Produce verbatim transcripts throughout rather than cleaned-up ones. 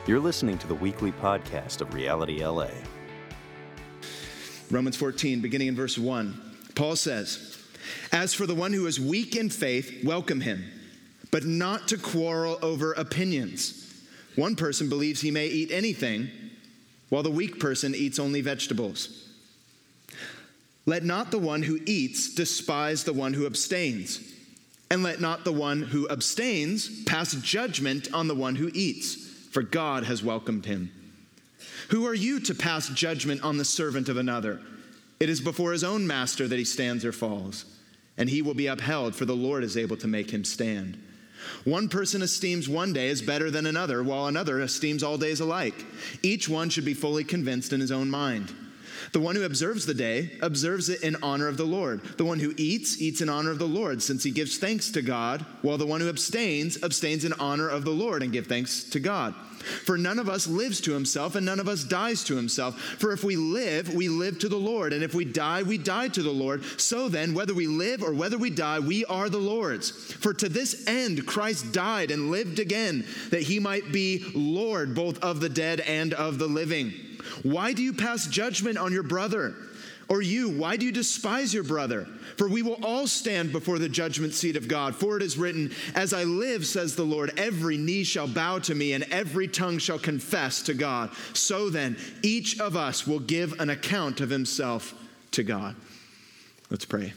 You're listening to the weekly podcast of Reality L A. Romans fourteen, beginning in verse one, Paul says, "As for the one who is weak in faith, welcome him, but not to quarrel over opinions. One person believes he may eat anything, while the weak person eats only vegetables. Let not the one who eats despise the one who abstains, and let not the one who abstains pass judgment on the one who eats, for God has welcomed him. Who are you to pass judgment on the servant of another? It is before his own master that he stands or falls, and he will be upheld, for the Lord is able to make him stand. One person esteems one day as better than another, while another esteems all days alike. Each one should be fully convinced in his own mind. The one who observes the day observes it in honor of the Lord. The one who eats, eats in honor of the Lord, since he gives thanks to God, while the one who abstains, abstains in honor of the Lord and gives thanks to God. For none of us lives to himself, and none of us dies to himself. For if we live, we live to the Lord, and if we die, we die to the Lord. So then, whether we live or whether we die, we are the Lord's. For to this end Christ died and lived again, that he might be Lord both of the dead and of the living. Why do you pass judgment on your brother? Or you, why do you despise your brother? For we will all stand before the judgment seat of God. For it is written, as I live, says the Lord, every knee shall bow to me, and every tongue shall confess to God. So then, each of us will give an account of himself to God." Let's pray.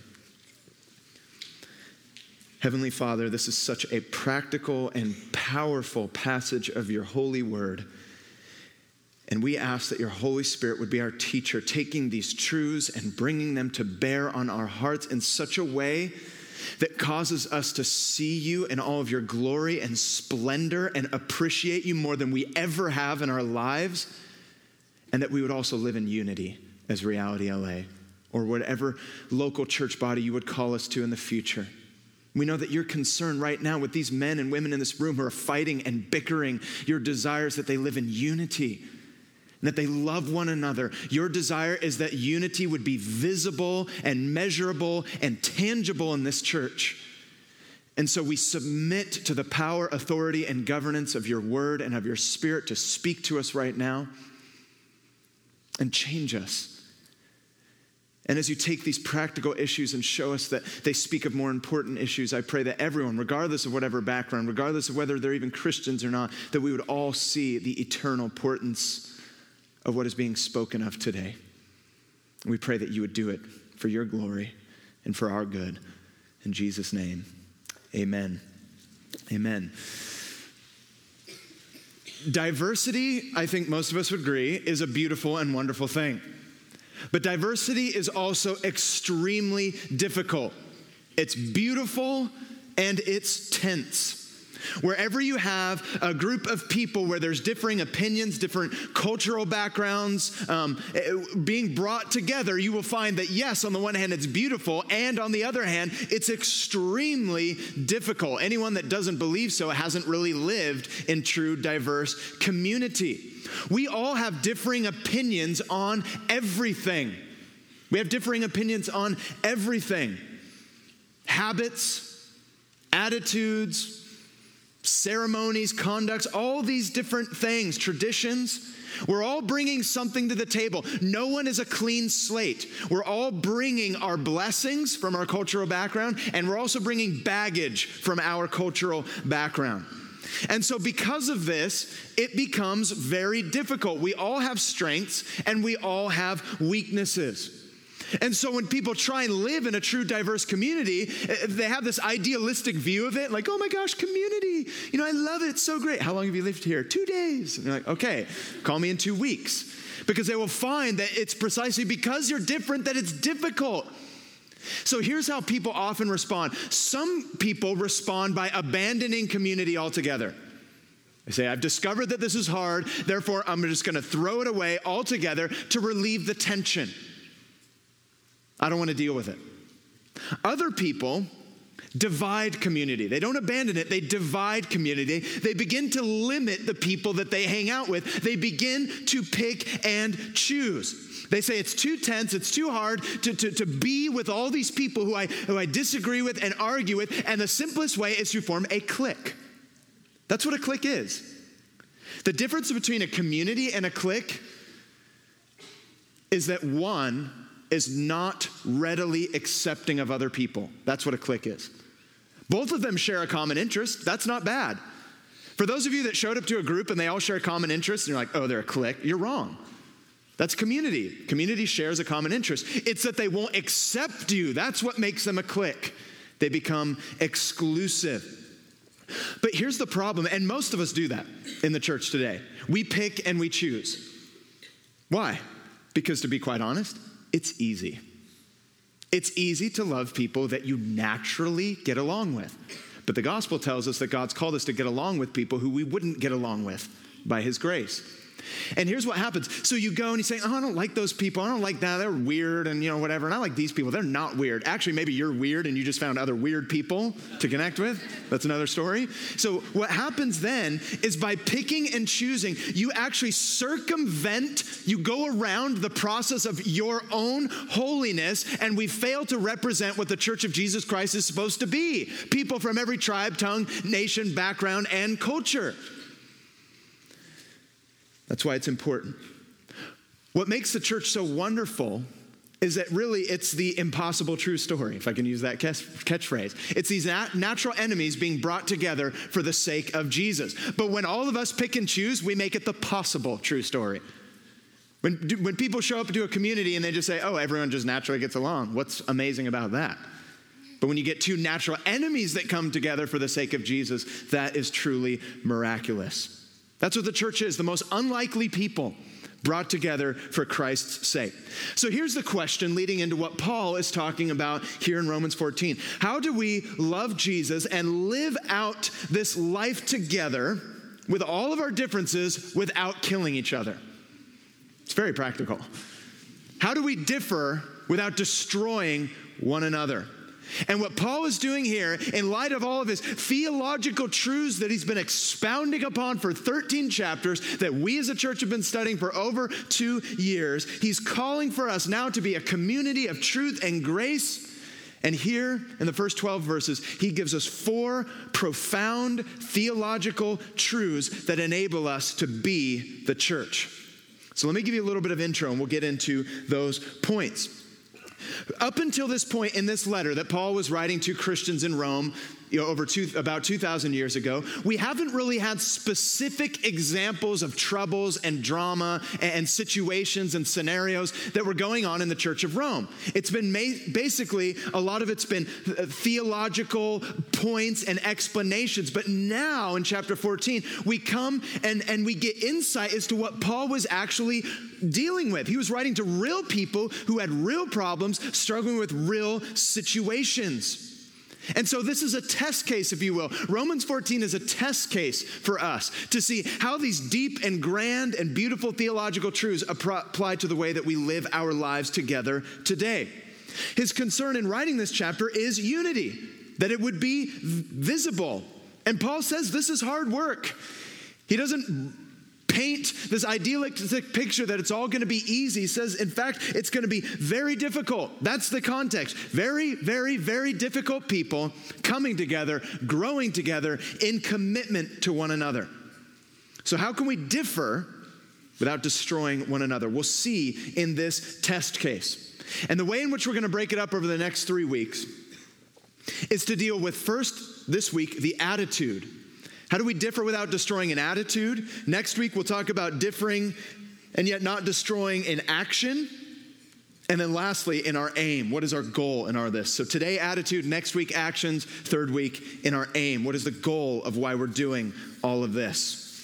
Heavenly Father, this is such a practical and powerful passage of your holy word. And we ask that your Holy Spirit would be our teacher, taking these truths and bringing them to bear on our hearts in such a way that causes us to see you in all of your glory and splendor and appreciate you more than we ever have in our lives, and that we would also live in unity as Reality L A, or whatever local church body you would call us to in the future. We know that you're concerned right now with these men and women in this room who are fighting and bickering. Your desire is that they live in unity, that they love one another. Your desire is that unity would be visible and measurable and tangible in this church. And so we submit to the power, authority, and governance of your word and of your spirit to speak to us right now and change us. And as you take these practical issues and show us that they speak of more important issues, I pray that everyone, regardless of whatever background, regardless of whether they're even Christians or not, that we would all see the eternal importance of what is being spoken of today. And we pray that you would do it for your glory and for our good. In Jesus' name, amen. Amen. Diversity, I think most of us would agree, is a beautiful and wonderful thing. But diversity is also extremely difficult. It's beautiful and it's tense. Wherever you have a group of people where there's differing opinions, different cultural backgrounds um, being brought together, you will find that, yes, on the one hand, it's beautiful, and on the other hand, it's extremely difficult. Anyone that doesn't believe so hasn't really lived in true diverse community. We all have differing opinions on everything. We have differing opinions on everything. Habits, attitudes, ceremonies, conducts, all these different things, traditions. We're all bringing something to the table. No one is a clean slate. We're all bringing our blessings from our cultural background, and we're also bringing baggage from our cultural background. And so because of this, it becomes very difficult. We all have strengths and we all have weaknesses. And so when people try and live in a true diverse community, they have this idealistic view of it, like, oh my gosh, community, you know, I love it, it's so great. How long have you lived here? Two days. And you're like, okay, call me in two weeks. Because they will find that it's precisely because you're different that it's difficult. So here's how people often respond. Some people respond by abandoning community altogether. They say, I've discovered that this is hard, therefore I'm just going to throw it away altogether to relieve the tension. I don't want to deal with it. Other people divide community. They don't abandon it. They divide community. They begin to limit the people that they hang out with. They begin to pick and choose. They say it's too tense, it's too hard to, to, to be with all these people who I, who I disagree with and argue with, and the simplest way is to form a clique. That's what a clique is. The difference between a community and a clique is that one is not readily accepting of other people. That's what a clique is. Both of them share a common interest. That's not bad. For those of you that showed up to a group and they all share a common interest, and you're like, oh, they're a clique, you're wrong. That's community. Community shares a common interest. It's that they won't accept you. That's what makes them a clique. They become exclusive. But here's the problem, and most of us do that in the church today. We pick and we choose. Why? Because to be quite honest, it's easy. It's easy to love people that you naturally get along with. But the gospel tells us that God's called us to get along with people who we wouldn't get along with by his grace. And here's what happens. So you go and you say, oh, I don't like those people. I don't like that. They're weird and, you know, whatever. And I like these people. They're not weird. Actually, maybe you're weird and you just found other weird people to connect with. That's another story. So what happens then is by picking and choosing, you actually circumvent, you go around the process of your own holiness, and we fail to represent what the Church of Jesus Christ is supposed to be. People from every tribe, tongue, nation, background, and culture. That's why it's important. What makes the church so wonderful is that really it's the impossible true story, if I can use that catchphrase. It's these nat- natural enemies being brought together for the sake of Jesus. But when all of us pick and choose, we make it the possible true story. When, when people show up to a community and they just say, oh, everyone just naturally gets along, what's amazing about that? But when you get two natural enemies that come together for the sake of Jesus, that is truly miraculous. That's what the church is, the most unlikely people brought together for Christ's sake. So here's the question leading into what Paul is talking about here in Romans fourteen. How do we love Jesus and live out this life together with all of our differences without killing each other? It's very practical. How do we differ without destroying one another? And what Paul is doing here, in light of all of his theological truths that he's been expounding upon for thirteen chapters, that we as a church have been studying for over two years, he's calling for us now to be a community of truth and grace. And here in the first twelve verses, he gives us four profound theological truths that enable us to be the church. So let me give you a little bit of intro and we'll get into those points. Up until this point in this letter that Paul was writing to Christians in Rome, you know, over two, about two thousand years ago, we haven't really had specific examples of troubles and drama and situations and scenarios that were going on in the Church of Rome. It's been ma- basically, a lot of it's been theological points and explanations. But now in chapter fourteen, we come and, and we get insight as to what Paul was actually dealing with. He was writing to real people who had real problems, struggling with real situations. And so this is a test case, if you will. Romans fourteen is a test case for us to see how these deep and grand and beautiful theological truths apply to the way that we live our lives together today. His concern in writing this chapter is unity, that it would be visible. And Paul says this is hard work. He doesn't paint this idealistic picture that it's all going to be easy. He says, in fact, it's going to be very difficult. That's the context. Very, very, very difficult people coming together, growing together in commitment to one another. So how can we differ without destroying one another? We'll see in this test case. And the way in which we're going to break it up over the next three weeks is to deal with first this week, the attitude. How do we differ without destroying an attitude? Next week, we'll talk about differing and yet not destroying in action. And then lastly, in our aim. What is our goal in our this? So today, attitude. Next week, actions. Third week, in our aim. What is the goal of why we're doing all of this?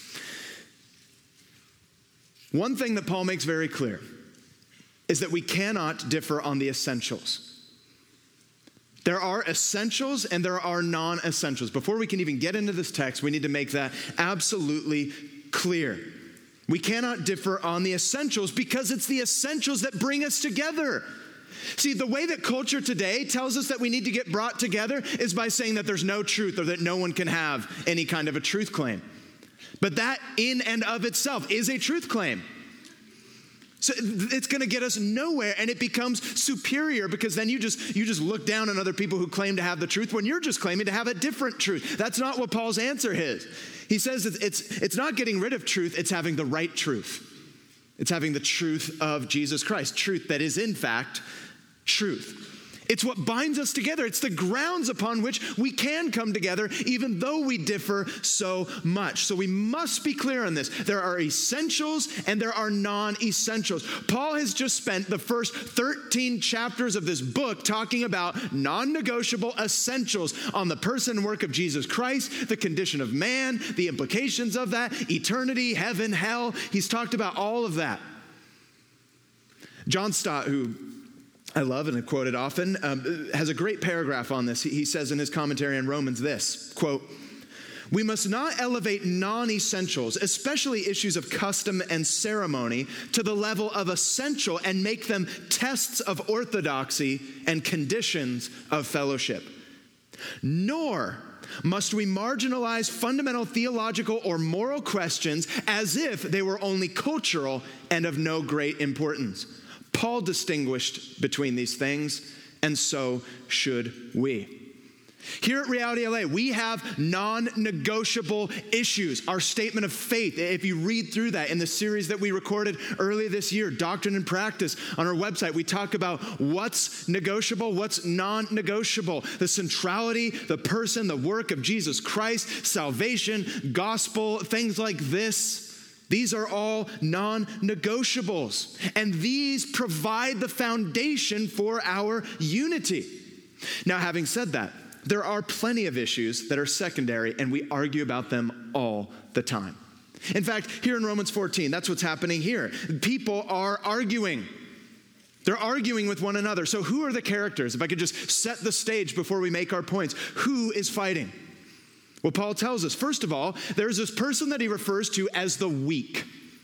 One thing that Paul makes very clear is that we cannot differ on the essentials. There are essentials and there are non-essentials. Before we can even get into this text, we need to make that absolutely clear. We cannot differ on the essentials because it's the essentials that bring us together. See, the way that culture today tells us that we need to get brought together is by saying that there's no truth or that no one can have any kind of a truth claim. But that in and of itself is a truth claim. So it's going to get us nowhere, and it becomes superior because then you just you just look down on other people who claim to have the truth when you're just claiming to have a different truth. That's not what Paul's answer is. He says it's, it's, it's not getting rid of truth, it's having the right truth. It's having the truth of Jesus Christ, truth that is in fact truth. It's what binds us together. It's the grounds upon which we can come together, even though we differ so much. So we must be clear on this. There are essentials and there are non-essentials. Paul has just spent the first thirteen chapters of this book talking about non-negotiable essentials on the person and work of Jesus Christ, the condition of man, the implications of that, eternity, heaven, hell. He's talked about all of that. John Stott, who I love and have quoted often, um, has a great paragraph on this. He, he says in his commentary on Romans this, quote, "We must not elevate non-essentials, especially issues of custom and ceremony, to the level of essential and make them tests of orthodoxy and conditions of fellowship. Nor must we marginalize fundamental theological or moral questions as if they were only cultural and of no great importance. Paul distinguished between these things, and so should we." Here at Reality L A, we have non-negotiable issues. Our statement of faith, if you read through that in the series that we recorded earlier this year, Doctrine and Practice, on our website, we talk about what's negotiable, what's non-negotiable. The centrality, the person, the work of Jesus Christ, salvation, gospel, things like this. These are all non-negotiables, and these provide the foundation for our unity. Now, having said that, there are plenty of issues that are secondary, and we argue about them all the time. In fact, here in Romans fourteen, that's what's happening here. People are arguing. They're arguing with one another. So who are the characters? If I could just set the stage before we make our points. Who is fighting? Well, Paul tells us, first of all, there's this person that he refers to as the weak.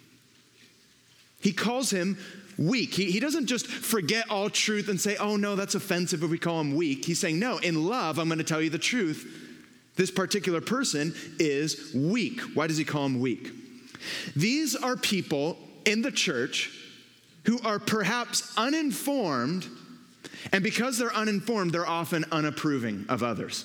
He calls him weak. He, he doesn't just forget all truth and say, oh, no, that's offensive if we call him weak. He's saying, no, in love, I'm going to tell you the truth. This particular person is weak. Why does he call him weak? These are people in the church who are perhaps uninformed, and because they're uninformed, they're often unapproving of others.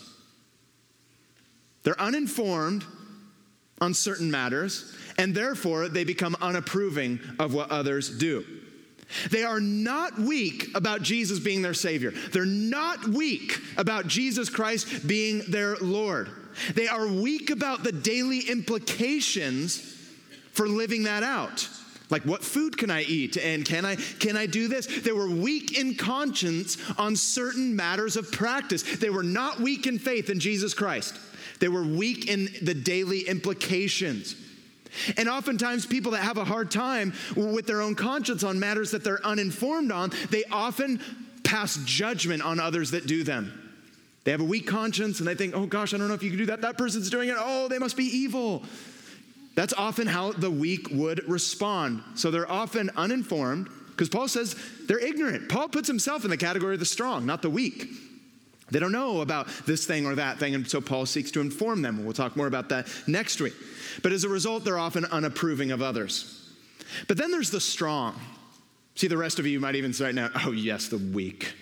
They're uninformed on certain matters, and therefore they become unapproving of what others do. They are not weak about Jesus being their Savior. They're not weak about Jesus Christ being their Lord. They are weak about the daily implications for living that out. Like, what food can I eat? And can I can I do this? They were weak in conscience on certain matters of practice. They were not weak in faith in Jesus Christ. They were weak in the daily implications. And oftentimes people that have a hard time with their own conscience on matters that they're uninformed on, they often pass judgment on others that do them. They have a weak conscience and they think, oh gosh, I don't know if you can do that. That person's doing it. Oh, they must be evil. That's often how the weak would respond. So they're often uninformed because Paul says they're ignorant. Paul puts himself in the category of the strong, not the weak. They don't know about this thing or that thing, and so Paul seeks to inform them. We'll talk more about that next week. But as a result, they're often unapproving of others. But then there's the strong. See, the rest of you might even say right now, oh yes, the weak.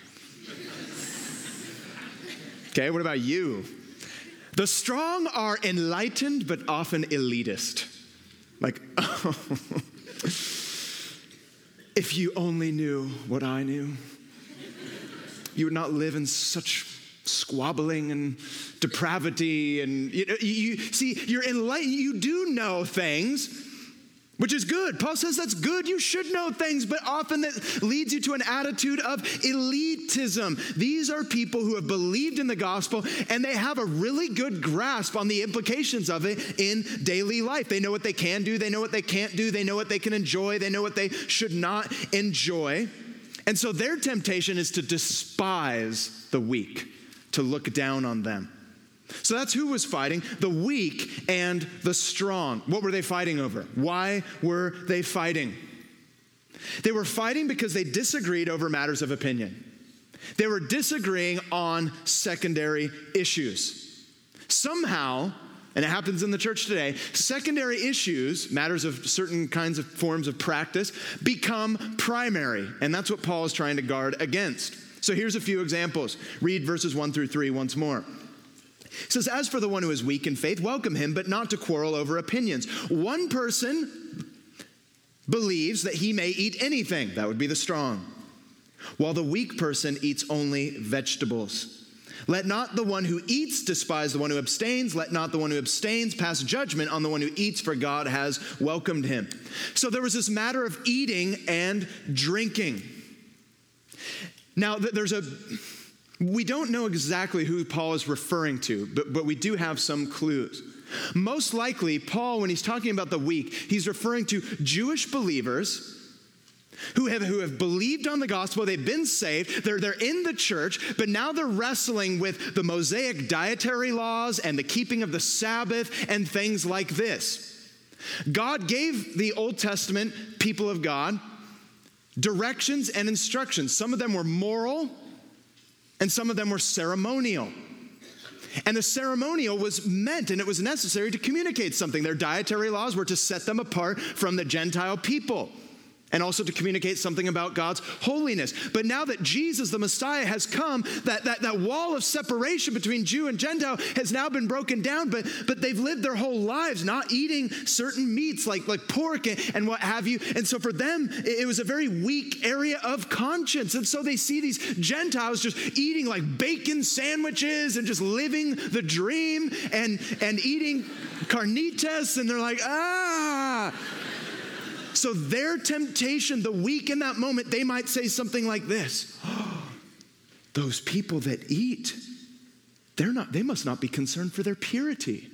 Okay, what about you? The strong are enlightened, but often elitist. Like, oh, if you only knew what I knew, you would not live in such squabbling and depravity. And you, you see, you're enlightened. You do know things, which is good. Paul says that's good. You should know things, but often that leads you to an attitude of elitism. These are people who have believed in the gospel, and they have a really good grasp on the implications of it in daily life. They know what they can do. They know what they can't do. They know what they can enjoy. They know what they should not enjoy. And so their temptation is to despise the weak, to look down on them. So that's who was fighting, the weak and the strong. What were they fighting over? Why were they fighting? They were fighting because they disagreed over matters of opinion. They were disagreeing on secondary issues. Somehow, and it happens in the church today, secondary issues, matters of certain kinds of forms of practice, become primary. And that's what Paul is trying to guard against. So here's a few examples. Read verses one through three once more. It says, as for the one who is weak in faith, welcome him, but not to quarrel over opinions. One person believes that he may eat anything. That would be the strong. While the weak person eats only vegetables. Let not the one who eats despise the one who abstains. Let not the one who abstains pass judgment on the one who eats, for God has welcomed him. So there was this matter of eating and drinking. Now, there's a, we don't know exactly who Paul is referring to, but, but we do have some clues. Most likely, Paul, when he's talking about the weak, he's referring to Jewish believers Who have, who have believed on the gospel, they've been saved, they're, they're in the church, but now they're wrestling with the Mosaic dietary laws and the keeping of the Sabbath and things like this. God gave the Old Testament people of God directions and instructions. Some of them were moral and some of them were ceremonial. And the ceremonial was meant and it was necessary to communicate something. Their dietary laws were to set them apart from the Gentile people, and also to communicate something about God's holiness. But now that Jesus, the Messiah, has come, that, that, that wall of separation between Jew and Gentile has now been broken down, but, but they've lived their whole lives not eating certain meats like, like pork and, and what have you. And so for them, it, it was a very weak area of conscience. And so they see these Gentiles just eating like bacon sandwiches and just living the dream and, and eating carnitas, and they're like, ah. So their temptation, the weak in that moment, they might say something like this: oh, those people that eat, they're not, they must not be concerned for their purity.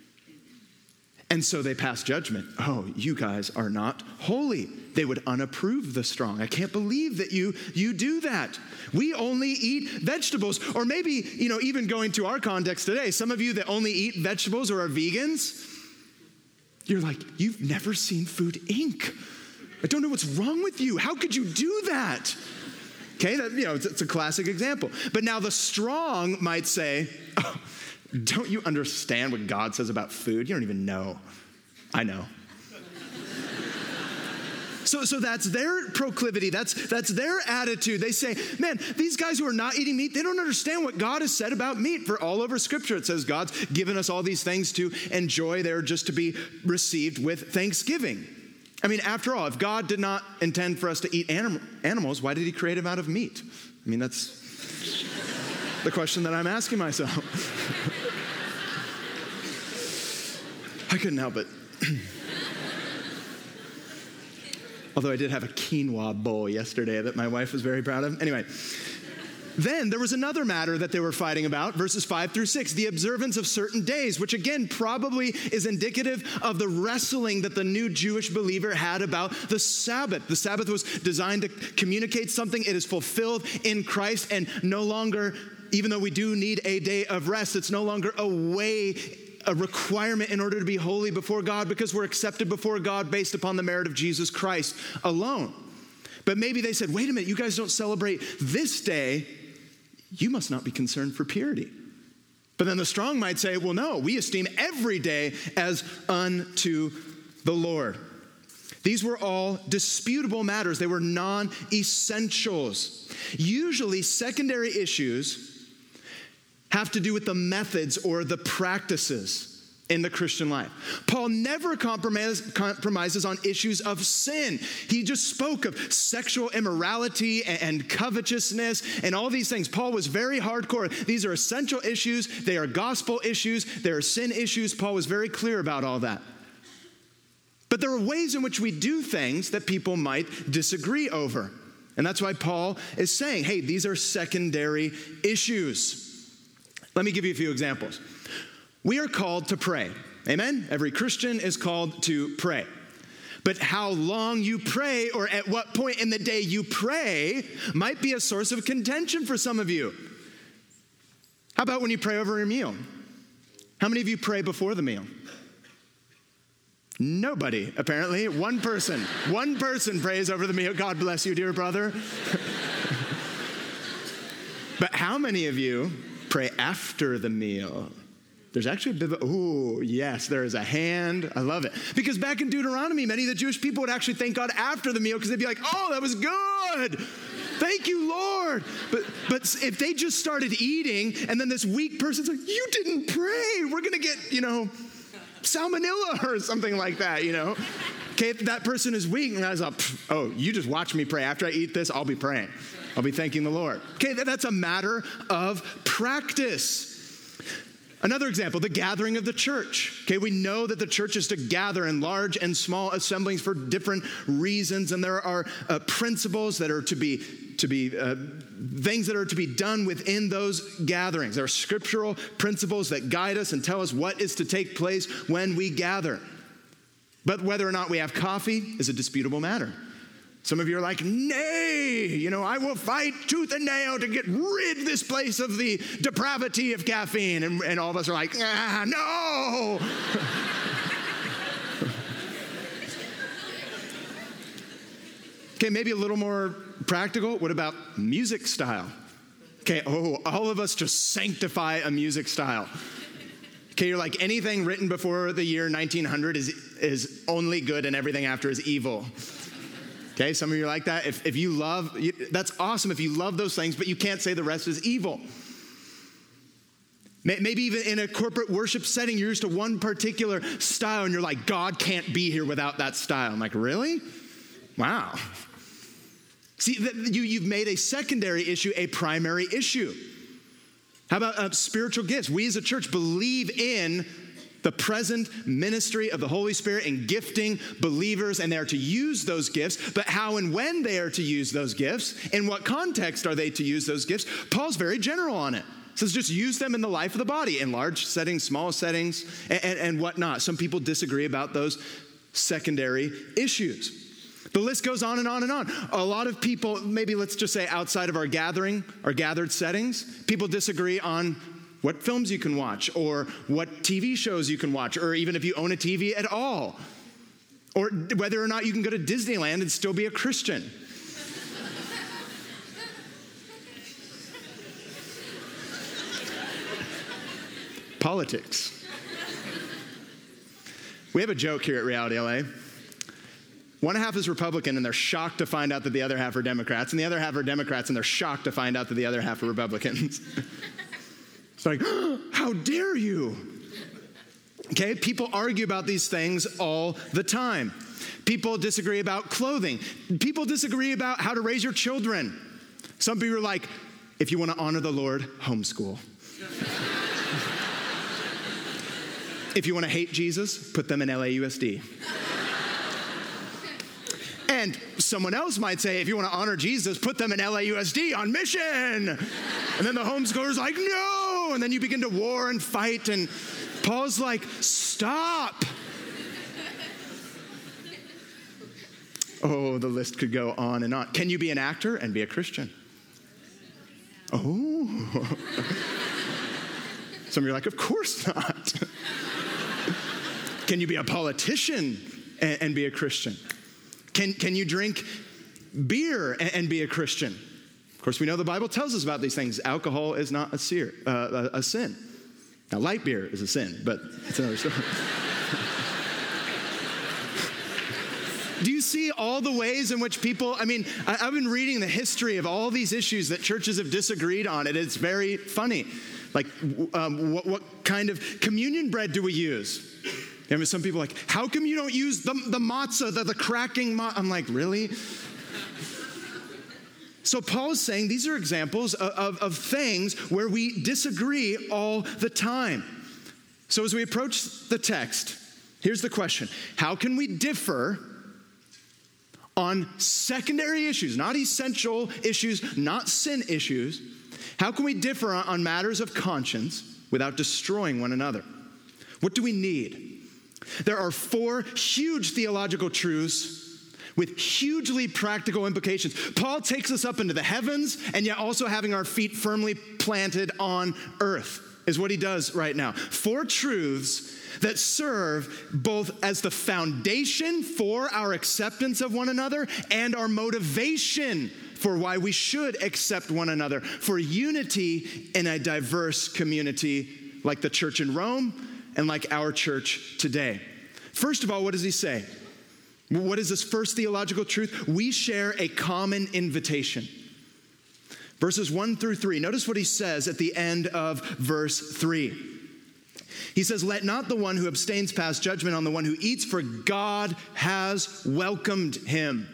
And so they pass judgment. Oh, you guys are not holy. They would unapprove the strong. I can't believe that you, you do that. We only eat vegetables. Or maybe, you know, even going to our context today, some of you that only eat vegetables or are vegans, you're like, you've never seen Food Incorporated. I don't know what's wrong with you. How could you do that? Okay, that, you know, it's, it's a classic example. But now the strong might say, oh, don't you understand what God says about food? You don't even know. I know. So, so that's their proclivity. That's, that's their attitude. They say, man, these guys who are not eating meat, they don't understand what God has said about meat. For all over Scripture, it says God's given us all these things to enjoy. They're just to be received with thanksgiving. I mean, after all, if God did not intend for us to eat anim- animals, why did he create them out of meat? I mean, that's the question that I'm asking myself. I couldn't help it. Although I did have a quinoa bowl yesterday that my wife was very proud of. Anyway, then there was another matter that they were fighting about, verses five through six, the observance of certain days, which again probably is indicative of the wrestling that the new Jewish believer had about the Sabbath. The Sabbath was designed to communicate something. It is fulfilled in Christ, and no longer, even though we do need a day of rest, it's no longer a way a requirement in order to be holy before God, because we're accepted before God based upon the merit of Jesus Christ alone. But maybe they said, wait a minute, you guys don't celebrate this day. You must not be concerned for purity. But then the strong might say, well, no, we esteem every day as unto the Lord. These were all disputable matters. They were non-essentials. Usually secondary issues have to do with the methods or the practices in the Christian life. Paul never compromise, compromises on issues of sin. He just spoke of sexual immorality and, and covetousness and all these things. Paul was very hardcore. These are essential issues. They are gospel issues. They are sin issues. Paul was very clear about all that. But there are ways in which we do things that people might disagree over. And that's why Paul is saying, hey, these are secondary issues. Let me give you a few examples. We are called to pray. Amen? Every Christian is called to pray. But how long you pray or at what point in the day you pray might be a source of contention for some of you. How about when you pray over your meal? How many of you pray before the meal? Nobody, apparently. One person. One person prays over the meal. God bless you, dear brother. But how many of you pray after the meal? There's actually a bit of, oh, yes, there is a hand. I love it. Because back in Deuteronomy, many of the Jewish people would actually thank God after the meal because they'd be like, oh, that was good. Thank you, Lord. But, but if they just started eating and then this weak person's like, you didn't pray. We're going to get, you know, salmonella or something like that, you know. Okay, that person is weak. And I was like, oh, you just watch me pray. After I eat this, I'll be praying. I'll be thanking the Lord. Okay, that's a matter of practice. Another example, the gathering of the church. Okay, we know that the church is to gather in large and small assemblies for different reasons, and there are uh, principles that are to be to be uh, things that are to be done within those gatherings. There are scriptural principles that guide us and tell us what is to take place when we gather. But whether or not we have coffee is a disputable matter. Some of you are like, nay, you know, I will fight tooth and nail to get rid this place of the depravity of caffeine. And, and all of us are like, ah, no. Okay, maybe a little more practical. What about music style? Okay, oh, all of us just sanctify a music style. Okay, you're like, anything written before the year nineteen hundred is, is only good and everything after is evil. Okay, some of you are like that. If, if you love, you, that's awesome if you love those things, but you can't say the rest is evil. Maybe even in a corporate worship setting, you're used to one particular style and you're like, God can't be here without that style. I'm like, really? Wow. See, you, you've made a secondary issue a primary issue. How about uh, spiritual gifts? We as a church believe in the present ministry of the Holy Spirit and gifting believers, and they are to use those gifts. But how and when they are to use those gifts, in what context are they to use those gifts? Paul's very general on it. He says just use them in the life of the body, in large settings, small settings, and, and, and whatnot. Some people disagree about those secondary issues. The list goes on and on and on. A lot of people, maybe let's just say outside of our gathering, our gathered settings, people disagree on what films you can watch, or what T V shows you can watch, or even if you own a T V at all, or whether or not you can go to Disneyland and still be a Christian. Politics. We have a joke here at Reality L A. One half is Republican, and they're shocked to find out that the other half are Democrats, and the other half are Democrats, and they're shocked to find out that the other half are Republicans. It's like, oh, how dare you? Okay, people argue about these things all the time. People disagree about clothing. People disagree about how to raise your children. Some people are like, if you want to honor the Lord, homeschool. If you want to hate Jesus, put them in L A U S D. And someone else might say, if you want to honor Jesus, put them in L A U S D on mission. And then the homeschooler's like, no. And then you begin to war and fight. And Paul's like, stop. Oh, the list could go on and on. Can you be an actor and be a Christian? Oh. Some of you are like, of course not. Can you be a politician and, and be a Christian? Can, can you drink beer and, and be a Christian? Of course, we know the Bible tells us about these things. Alcohol is not a, seer, uh, a, a sin. Now, light beer is a sin, but it's another story. Do you see all the ways in which people, I mean, I, I've been reading the history of all these issues that churches have disagreed on, and it's very funny. Like, um, what, what kind of communion bread do we use? And some people are like, how come you don't use the, the matzah, the, the cracking matzah? I'm like, really? So Paul is saying these are examples of, of, of things where we disagree all the time. So as we approach the text, here's the question. How can we differ on secondary issues, not essential issues, not sin issues? How can we differ on, on matters of conscience without destroying one another? What do we need? There are four huge theological truths with hugely practical implications. Paul takes us up into the heavens, and yet also having our feet firmly planted on earth is what he does right now. Four truths that serve both as the foundation for our acceptance of one another and our motivation for why we should accept one another, for unity in a diverse community like the church in Rome and like our church today. First of all, what does he say? What is this first theological truth? We share a common invitation. verses one through three. Notice what he says at the end of verse three. He says, "Let not the one who abstains pass judgment on the one who eats, for God has welcomed him."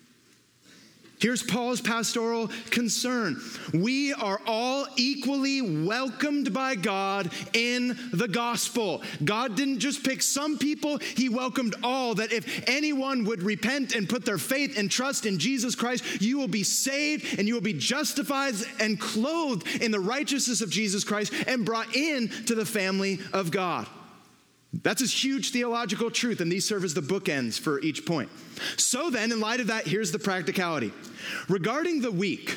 Here's Paul's pastoral concern. We are all equally welcomed by God in the gospel. God didn't just pick some people, he welcomed all, that if anyone would repent and put their faith and trust in Jesus Christ, you will be saved and you will be justified and clothed in the righteousness of Jesus Christ and brought in to the family of God. That's a huge theological truth, and these serve as the bookends for each point. So then, in light of that, here's the practicality. Regarding the weak,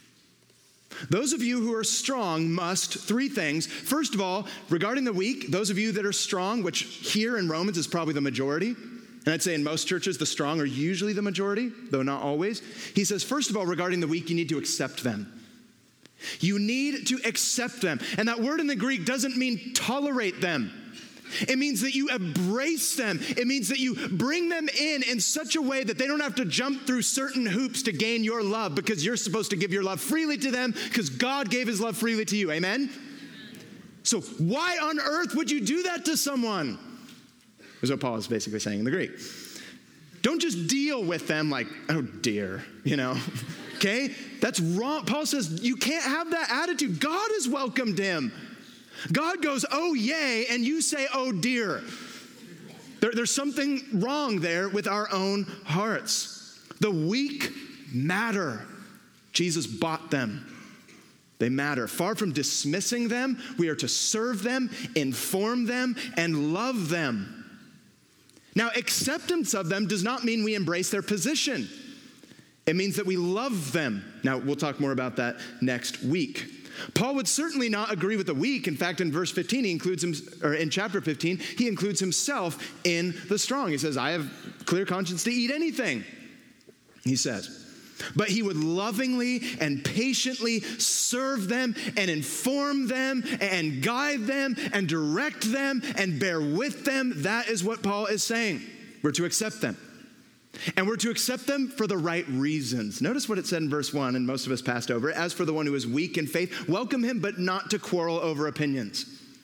those of you who are strong must, three things. First of all, regarding the weak, those of you that are strong, which here in Romans is probably the majority, and I'd say in most churches, the strong are usually the majority, though not always. He says, first of all, regarding the weak, you need to accept them. You need to accept them. And that word in the Greek doesn't mean tolerate them. It means that you embrace them. It means that you bring them in in such a way that they don't have to jump through certain hoops to gain your love, because you're supposed to give your love freely to them because God gave his love freely to you. Amen? So why on earth would you do that to someone? Is what Paul is basically saying in the Greek. Don't just deal with them like, oh dear, you know. Okay? That's wrong. Paul says you can't have that attitude. God has welcomed him. God goes, oh, yay, and you say, oh, dear. There, there's something wrong there with our own hearts. The weak matter. Jesus bought them. They matter. Far from dismissing them, we are to serve them, inform them, and love them. Now, acceptance of them does not mean we embrace their position. It means that we love them. Now, we'll talk more about that next week. Paul would certainly not agree with the weak. In fact, in verse fifteen, he includes him, or in chapter fifteen, he includes himself in the strong. He says, I have clear conscience to eat anything, he says. But he would lovingly and patiently serve them and inform them and guide them and direct them and bear with them. That is what Paul is saying. We're to accept them. And we're to accept them for the right reasons. Notice what it said in verse one, and most of us passed over it. As for the one who is weak in faith, welcome him, but not to quarrel over opinions.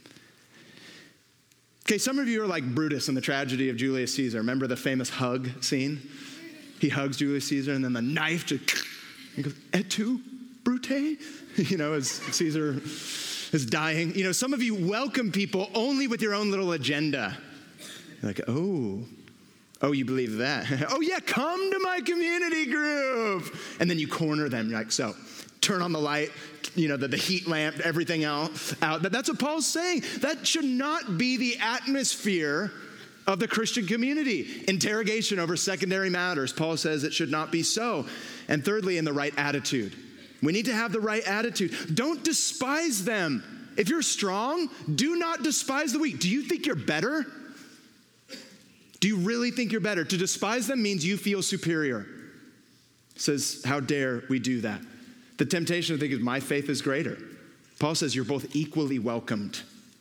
Okay, some of you are like Brutus in the tragedy of Julius Caesar. Remember the famous hug scene? He hugs Julius Caesar, and then the knife just, he goes, et tu, Brute? You know, as Caesar is dying. You know, some of you welcome people only with your own little agenda. You're like, oh, oh, you believe that? Oh, yeah, come to my community group. And then you corner them. You're like, so, turn on the light, you know, the, the heat lamp, everything else out. That's what Paul's saying. That should not be the atmosphere of the Christian community. Interrogation over secondary matters. Paul says it should not be so. And thirdly, in the right attitude. We need to have the right attitude. Don't despise them. If you're strong, do not despise the weak. Do you think you're better? Do you really think you're better? To despise them means you feel superior. It says, how dare we do that? The temptation to think is my faith is greater. Paul says you're both equally welcomed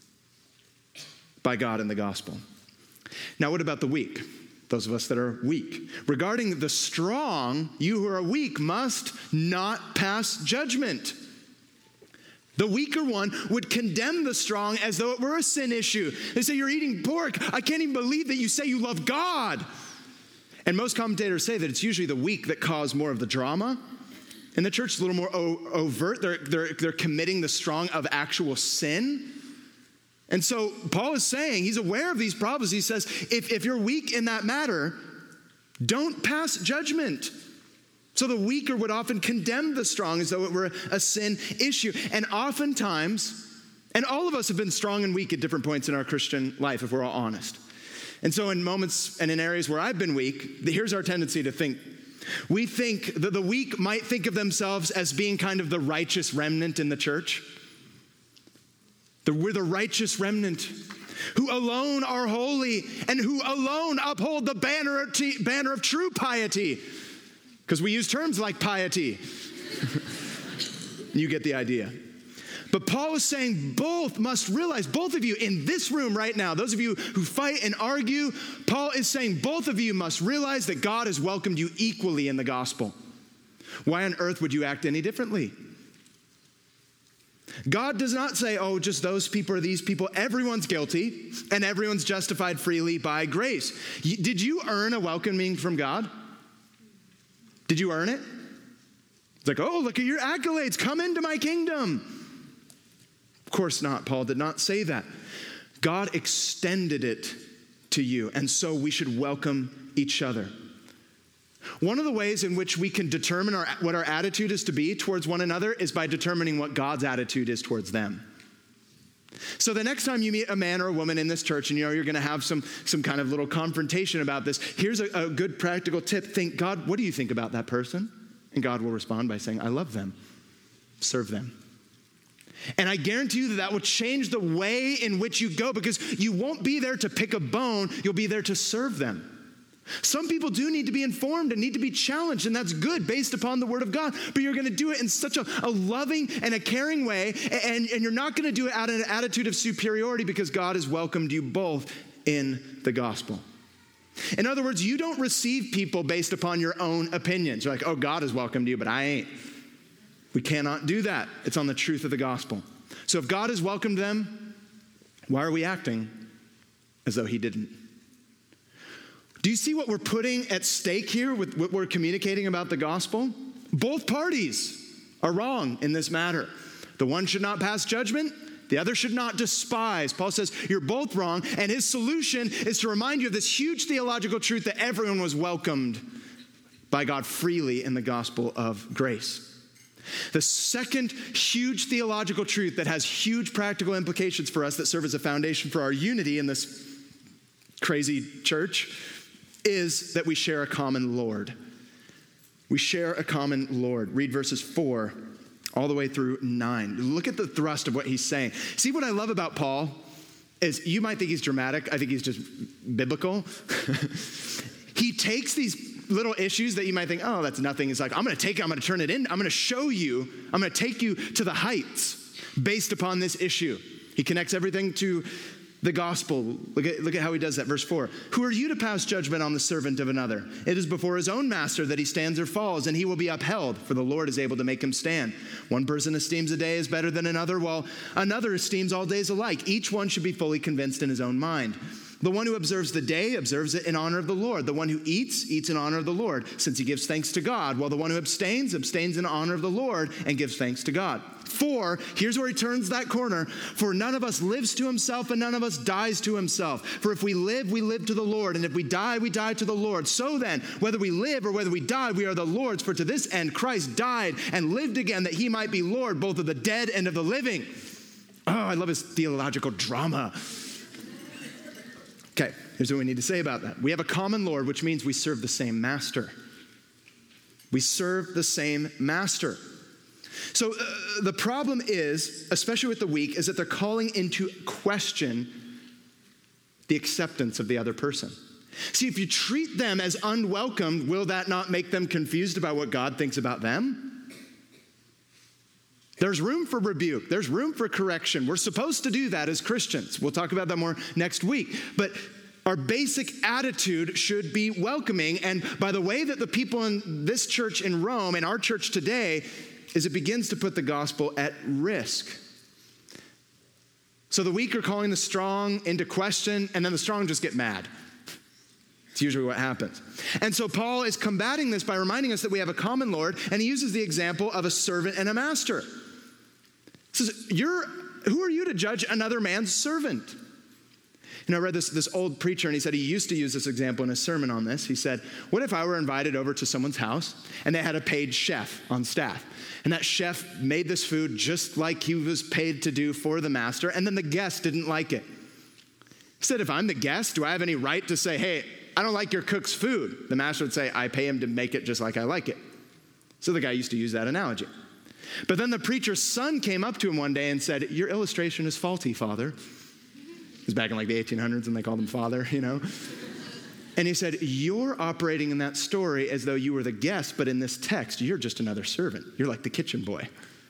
by God in the gospel. Now, what about the weak? Those of us that are weak. Regarding the strong, you who are weak must not pass judgment. The weaker one would condemn the strong as though it were a sin issue. They say, you're eating pork. I can't even believe that you say you love God. And most commentators say that it's usually the weak that cause more of the drama. And the church is a little more o- overt. They're, they're, they're committing the strong of actual sin. And so Paul is saying, he's aware of these problems. He says, if, if you're weak in that matter, don't pass judgment. So the weaker would often condemn the strong as though it were a sin issue. And oftentimes, and all of us have been strong and weak at different points in our Christian life, if we're all honest. And so in moments and in areas where I've been weak, here's our tendency to think. We think that the weak might think of themselves as being kind of the righteous remnant in the church. The, we're the righteous remnant who alone are holy and who alone uphold the banner of, t- banner of true piety. Because we use terms like piety. You get the idea. But Paul is saying both must realize, both of you in this room right now, those of you who fight and argue, Paul is saying both of you must realize that God has welcomed you equally in the gospel. Why on earth would you act any differently? God does not say, oh, just those people or these people. Everyone's guilty and everyone's justified freely by grace. Did you earn a welcoming from God? Did you earn it? It's like, oh, look at your accolades. Come into my kingdom. Of course not. Paul did not say that. God extended it to you, and so we should welcome each other. One of the ways in which we can determine our, what our attitude is to be towards one another is by determining what God's attitude is towards them. So the next time you meet a man or a woman in this church and you know you're going to have some, some kind of little confrontation about this, here's a, a good practical tip. Think, God, what do you think about that person? And God will respond by saying, I love them. Serve them. And I guarantee you that that will change the way in which you go, because you won't be there to pick a bone. You'll be there to serve them. Some people do need to be informed and need to be challenged, and that's good based upon the word of God. But you're going to do it in such a, a loving and a caring way, and, and you're not going to do it out of an attitude of superiority, because God has welcomed you both in the gospel. In other words, you don't receive people based upon your own opinions. You're like, oh, God has welcomed you, but I ain't. We cannot do that. It's on the truth of the gospel. So if God has welcomed them, why are we acting as though he didn't? Do you see what we're putting at stake here with what we're communicating about the gospel? Both parties are wrong in this matter. The one should not pass judgment. The other should not despise. Paul says, you're both wrong. And his solution is to remind you of this huge theological truth that everyone was welcomed by God freely in the gospel of grace. The second huge theological truth that has huge practical implications for us that serve as a foundation for our unity in this crazy church is that we share a common Lord. We share a common Lord. Read verses four all the way through nine. Look at the thrust of what he's saying. See, what I love about Paul is, you might think he's dramatic. I think he's just biblical. He takes these little issues that you might think, oh, that's nothing. It's like, I'm going to take it, I'm going to turn it in. I'm going to show you, I'm going to take you to the heights based upon this issue. He connects everything to the gospel. Look at, look at how he does that. Verse four. Who are you to pass judgment on the servant of another? It is before his own master that he stands or falls, and he will be upheld, for the Lord is able to make him stand. One person esteems a day as better than another, while another esteems all days alike. Each one should be fully convinced in his own mind. The one who observes the day observes it in honor of the Lord. The one who eats, eats in honor of the Lord, since he gives thanks to God, while the one who abstains, abstains in honor of the Lord and gives thanks to God. For, here's where he turns that corner, for none of us lives to himself and none of us dies to himself. For if we live, we live to the Lord, and if we die, we die to the Lord. So then, whether we live or whether we die, we are the Lord's. For to this end Christ died and lived again, that he might be Lord, both of the dead and of the living. Oh, I love his theological drama. Okay, here's what we need to say about that. We have a common Lord, which means we serve the same master. We serve the same master. So uh, the problem is, especially with the weak, is that they're calling into question the acceptance of the other person. See, if you treat them as unwelcome, will that not make them confused about what God thinks about them? There's room for rebuke. There's room for correction. We're supposed to do that as Christians. We'll talk about that more next week. But our basic attitude should be welcoming. And by the way that the people in this church in Rome and our church today is, it begins to put the gospel at risk. So the weak are calling the strong into question, and then the strong just get mad. It's usually what happens. And so Paul is combating this by reminding us that we have a common Lord, and he uses the example of a servant and a master. He says, You're, who are you to judge another man's servant? You know, I read this, this old preacher, and he said he used to use this example in a sermon on this. He said, what if I were invited over to someone's house, and they had a paid chef on staff? And that chef made this food just like he was paid to do for the master, and then the guest didn't like it. He said, if I'm the guest, do I have any right to say, hey, I don't like your cook's food? The master would say, I pay him to make it just like I like it. So the guy used to use that analogy. But then the preacher's son came up to him one day and said, your illustration is faulty, Father. It was back in like the eighteen hundreds, and they called him Father, you know. And he said, you're operating in that story as though you were the guest, but in this text, you're just another servant. You're like the kitchen boy.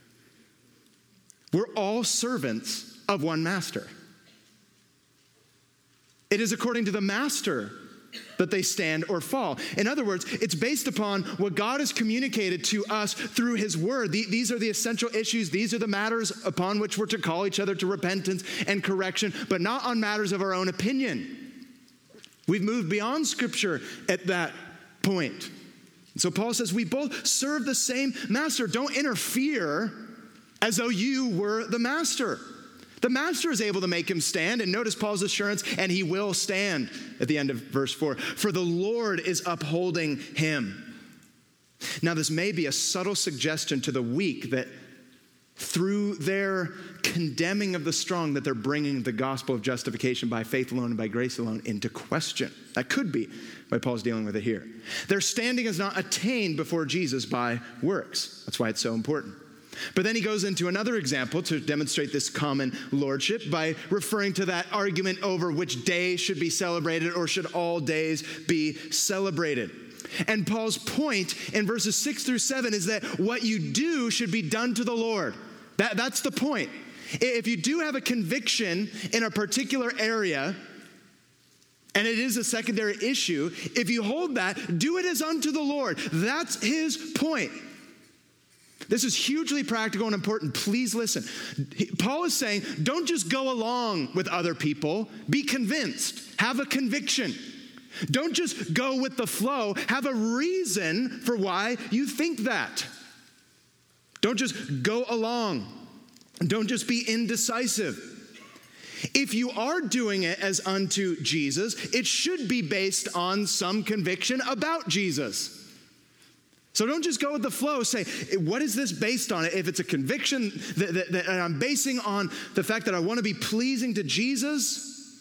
We're all servants of one master. It is according to the master that they stand or fall. In other words, it's based upon what God has communicated to us through his word. These are the essential issues. These are the matters upon which we're to call each other to repentance and correction, but not on matters of our own opinion. We've moved beyond Scripture at that point. So Paul says we both serve the same master. Don't interfere as though you were the master. The master is able to make him stand. And notice Paul's assurance, and he will stand at the end of verse four. For the Lord is upholding him. Now, this may be a subtle suggestion to the weak that through their condemning of the strong, that they're bringing the gospel of justification by faith alone and by grace alone into question. That could be why Paul's dealing with it here. Their standing is not attained before Jesus by works. That's why it's so important. But then he goes into another example to demonstrate this common lordship by referring to that argument over which day should be celebrated or should all days be celebrated. And Paul's point in verses six through seven is that what you do should be done to the Lord. That, that's the point. If you do have a conviction in a particular area, and it is a secondary issue, if you hold that, do it as unto the Lord. That's his point. This is hugely practical and important. Please listen. Paul is saying, don't just go along with other people. Be convinced. Have a conviction. Don't just go with the flow. Have a reason for why you think that. Don't just go along. Don't just be indecisive. If you are doing it as unto Jesus, it should be based on some conviction about Jesus. So don't just go with the flow. Say, what is this based on? If it's a conviction that, that, that I'm basing on the fact that I want to be pleasing to Jesus,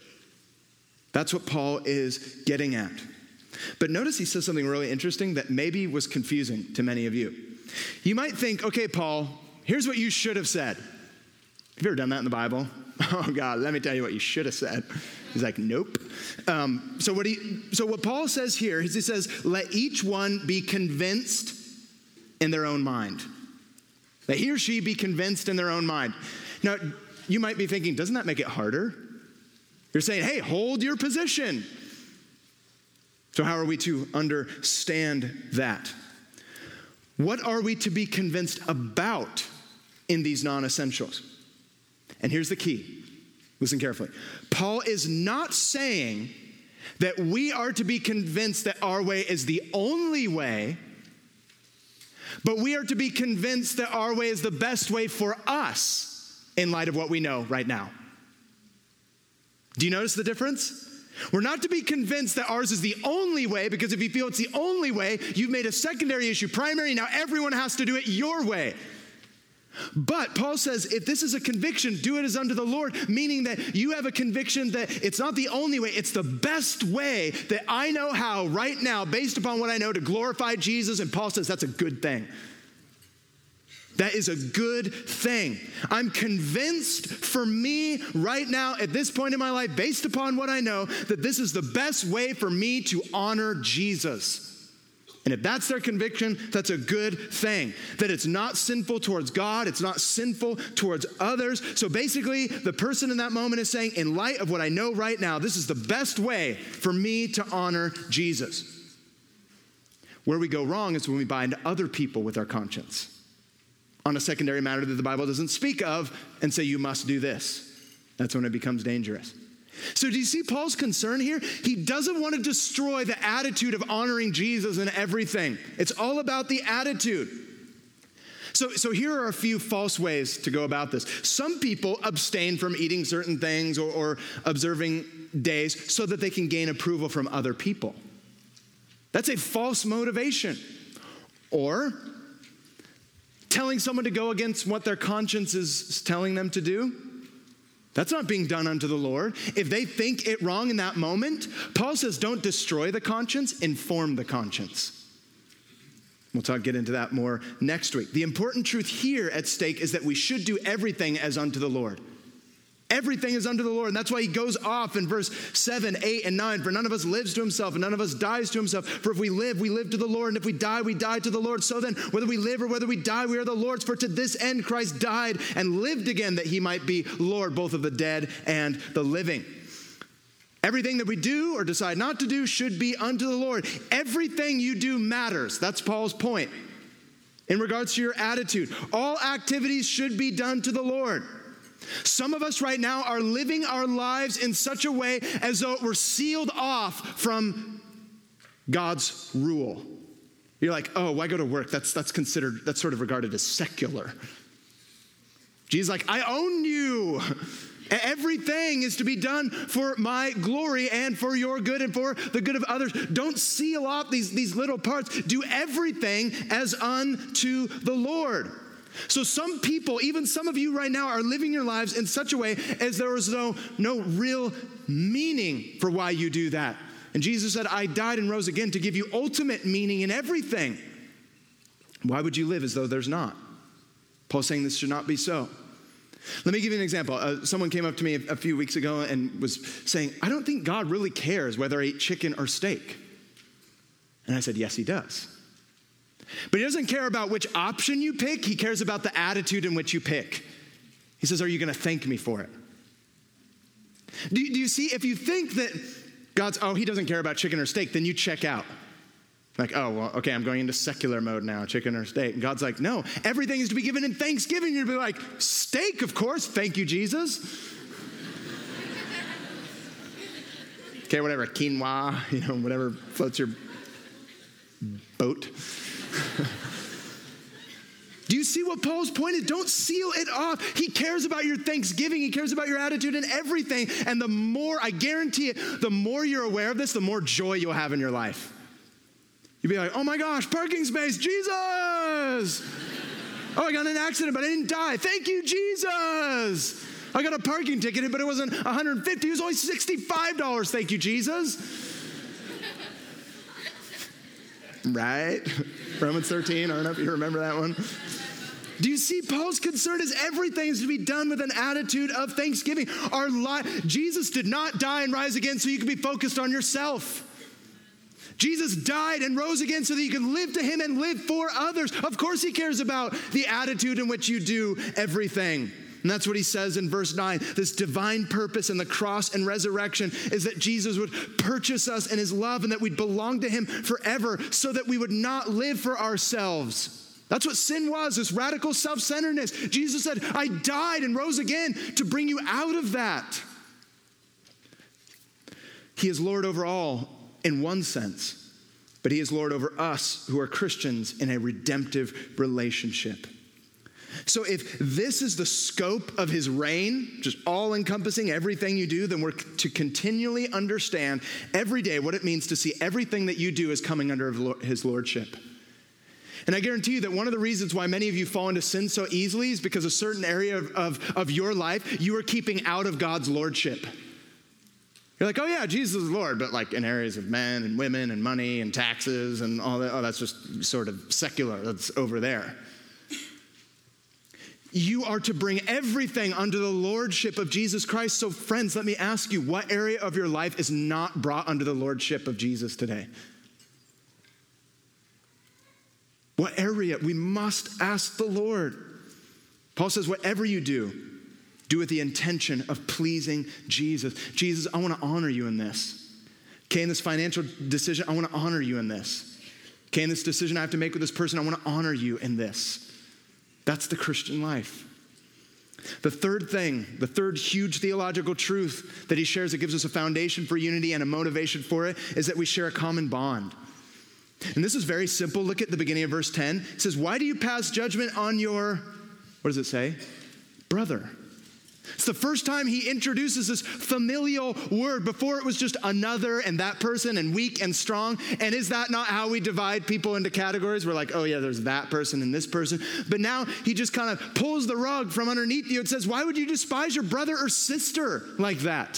that's what Paul is getting at. But notice he says something really interesting that maybe was confusing to many of you. You might think, okay, Paul, here's what you should have said. Have you ever done that in the Bible? Oh, God, let me tell you what you should have said. He's like, nope. Um, so what he, so what Paul says here is he says, let each one be convinced in their own mind. Let he or she be convinced in their own mind. Now, you might be thinking, doesn't that make it harder? You're saying, hey, hold your position. So how are we to understand that? What are we to be convinced about in these non-essentials? And here's the key. Listen carefully. Paul is not saying that we are to be convinced that our way is the only way, but we are to be convinced that our way is the best way for us in light of what we know right now. Do you notice the difference? We're not to be convinced that ours is the only way, because if you feel it's the only way, you've made a secondary issue primary. Now everyone has to do it your way. But Paul says, if this is a conviction, do it as unto the Lord, meaning that you have a conviction that it's not the only way, it's the best way that I know how right now, based upon what I know, to glorify Jesus. And Paul says that's a good thing. That is a good thing. I'm convinced for me right now at this point in my life, based upon what I know, that this is the best way for me to honor Jesus. And if that's their conviction, that's a good thing. That it's not sinful towards God, it's not sinful towards others. So basically, the person in that moment is saying, in light of what I know right now, this is the best way for me to honor Jesus. Where we go wrong is when we bind other people with our conscience on a secondary matter that the Bible doesn't speak of and say, you must do this. That's when it becomes dangerous. So do you see Paul's concern here? He doesn't want to destroy the attitude of honoring Jesus in everything. It's all about the attitude. So, so here are a few false ways to go about this. Some people abstain from eating certain things or, or observing days so that they can gain approval from other people. That's a false motivation. Or telling someone to go against what their conscience is telling them to do. That's not being done unto the Lord. If they think it wrong in that moment, Paul says, don't destroy the conscience, inform the conscience. We'll talk, get into that more next week. The important truth here at stake is that we should do everything as unto the Lord. Everything is unto the Lord. And that's why he goes off in verse seven, eight, and nine. For none of us lives to himself, and none of us dies to himself. For if we live, we live to the Lord. And if we die, we die to the Lord. So then, whether we live or whether we die, we are the Lord's. For to this end Christ died and lived again, that he might be Lord, both of the dead and the living. Everything that we do or decide not to do should be unto the Lord. Everything you do matters. That's Paul's point. In regards to your attitude, all activities should be done to the Lord. Some of us right now are living our lives in such a way as though we're sealed off from God's rule. You're like, oh, why go to work? That's that's considered, that's sort of regarded as secular. Jesus is like, I own you. Everything is to be done for my glory and for your good and for the good of others. Don't seal off these, these little parts. Do everything as unto the Lord. So some people, even some of you right now, are living your lives in such a way as there is no, no real meaning for why you do that. And Jesus said, I died and rose again to give you ultimate meaning in everything. Why would you live as though there's not? Paul's saying this should not be so. Let me give you an example. Uh, someone came up to me a, a few weeks ago and was saying, I don't think God really cares whether I eat chicken or steak. And I said, yes, he does. But he doesn't care about which option you pick. He cares about the attitude in which you pick. He says, are you going to thank me for it? Do you, do you see, if you think that God's, oh, he doesn't care about chicken or steak, then you check out. Like, oh, well, okay, I'm going into secular mode now, chicken or steak. And God's like, no, everything is to be given in thanksgiving. You'd be like, steak, of course. Thank you, Jesus. Okay, whatever, quinoa, you know, whatever floats your boat. Do you see what Paul's point is? Don't seal it off. He cares about your thanksgiving. He cares about your attitude and everything. And the more, I guarantee it, the more you're aware of this, the more joy you'll have in your life. You'll be like, oh my gosh, parking space, Jesus. Oh, I got in an accident, but I didn't die. Thank you, Jesus. I got a parking ticket, but it wasn't one hundred fifty dollars. It was only sixty-five dollars. Thank you, Jesus. Right? Romans thirteen, I don't know if you remember that one. Do you see Paul's concern is everything is to be done with an attitude of thanksgiving. Our li- Jesus did not die and rise again so you can be focused on yourself. Jesus died and rose again so that you can live to him and live for others. Of course he cares about the attitude in which you do everything. And that's what he says in verse nine. This divine purpose in the cross and resurrection is that Jesus would purchase us in his love and that we'd belong to him forever so that we would not live for ourselves. That's what sin was, this radical self-centeredness. Jesus said, I died and rose again to bring you out of that. He is Lord over all in one sense, but he is Lord over us who are Christians in a redemptive relationship. So if this is the scope of his reign, just all-encompassing everything you do, then we're to continually understand every day what it means to see everything that you do as coming under his lordship. And I guarantee you that one of the reasons why many of you fall into sin so easily is because a certain area of, of, of your life you are keeping out of God's lordship. You're like, oh yeah, Jesus is Lord, but like in areas of men and women and money and taxes and all that, oh, that's just sort of secular. That's over there. You are to bring everything under the lordship of Jesus Christ. So friends, let me ask you, what area of your life is not brought under the lordship of Jesus today? What area? We must ask the Lord. Paul says, whatever you do, do with the intention of pleasing Jesus. Jesus, I want to honor you in this. Okay, in this financial decision, I want to honor you in this. Okay, in this decision I have to make with this person, I want to honor you in this. That's the Christian life. The third thing, the third huge theological truth that he shares that gives us a foundation for unity and a motivation for it is that we share a common bond. And this is very simple. Look at the beginning of verse ten. It says, why do you pass judgment on your, what does it say? Brother. It's the first time he introduces this familial word. Before it was just another and that person and weak and strong. And is that not how we divide people into categories? We're like, oh yeah, there's that person and this person. But now he just kind of pulls the rug from underneath you and says, why would you despise your brother or sister like that?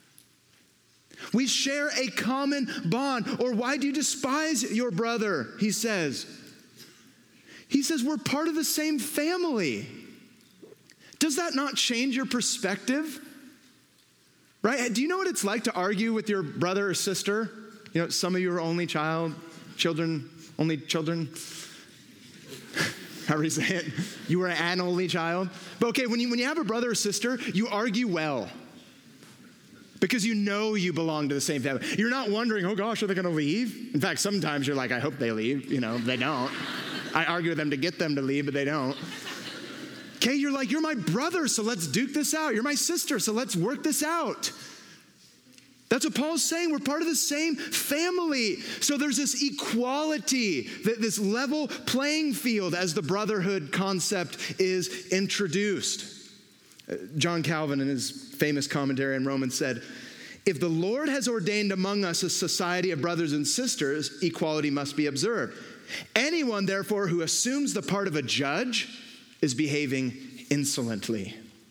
We share a common bond. Or why do you despise your brother? He says. He says we're part of the same family. Does that not change your perspective? Right? Do you know what it's like to argue with your brother or sister? You know, some of you are only child, children, only children. However you say it. You were an only child. But okay, when you when you have a brother or sister, you argue well. because you know you belong to the same family. You're not wondering, oh gosh, are they going to leave? In fact, sometimes you're like, I hope they leave. You know, they don't. I argue with them to get them to leave, but they don't. Okay, you're like, you're my brother, so let's duke this out. You're my sister, so let's work this out. That's what Paul's saying. We're part of the same family. So there's this equality, this level playing field as the brotherhood concept is introduced. John Calvin, in his famous commentary on Romans, said, if the Lord has ordained among us a society of brothers and sisters, equality must be observed. Anyone, therefore, who assumes the part of a judge is behaving insolently.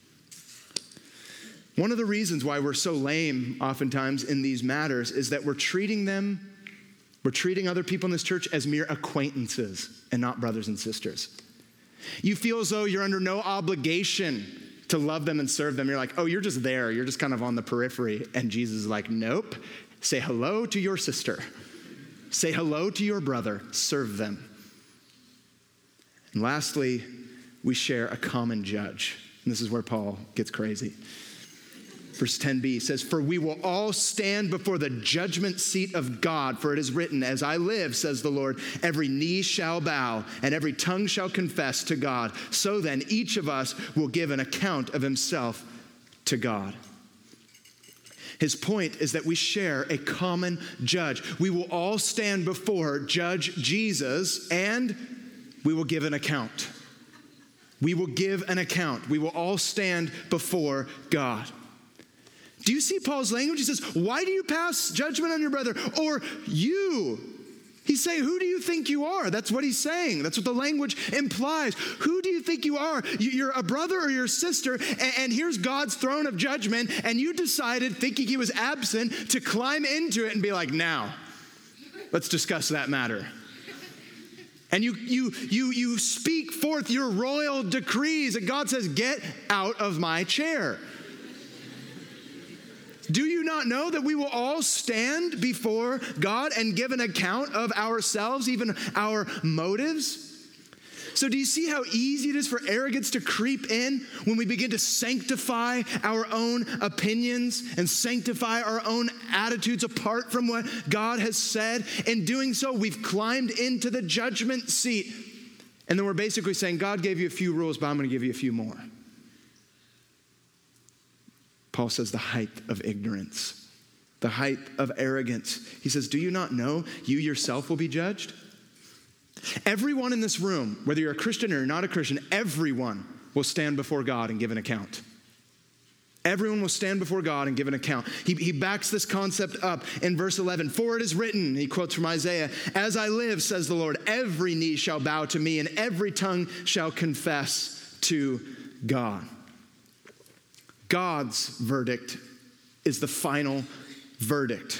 One of the reasons why we're so lame oftentimes in these matters is that we're treating them, we're treating other people in this church as mere acquaintances and not brothers and sisters. You feel as though you're under no obligation to love them and serve them. You're like, oh, you're just there. You're just kind of on the periphery. And Jesus is like, nope. Say hello to your sister. Say hello to your brother. Serve them. And lastly, we share a common judge. And this is where Paul gets crazy. Verse ten b says, for we will all stand before the judgment seat of God, for it is written, as I live, says the Lord, every knee shall bow and every tongue shall confess to God. So then each of us will give an account of himself to God. His point is that we share a common judge. We will all stand before Judge Jesus and we will give an account. We will give an account. We will all stand before God. Do you see Paul's language? He says, why do you pass judgment on your brother? Or you. He's saying, who do you think you are? That's what he's saying. That's what the language implies. Who do you think you are? You're a brother or your sister, and here's God's throne of judgment, and you decided, thinking he was absent, to climb into it and be like, now, let's discuss that matter. And you you you you speak forth your royal decrees, and God says, get out of my chair. Do you not know that we will all stand before God and give an account of ourselves, even our motives? So do you see how easy it is for arrogance to creep in when we begin to sanctify our own opinions and sanctify our own attitudes apart from what God has said? In doing so, we've climbed into the judgment seat. And then we're basically saying, God gave you a few rules, but I'm going to give you a few more. Paul says the height of ignorance, the height of arrogance. He says, do you not know you yourself will be judged? Everyone in this room, whether you're a Christian or you're not a Christian, everyone will stand before God and give an account. Everyone will stand before God and give an account. He, he backs this concept up in verse eleven. For it is written, he quotes from Isaiah, as I live, says the Lord, every knee shall bow to me and every tongue shall confess to God. God's verdict is the final verdict.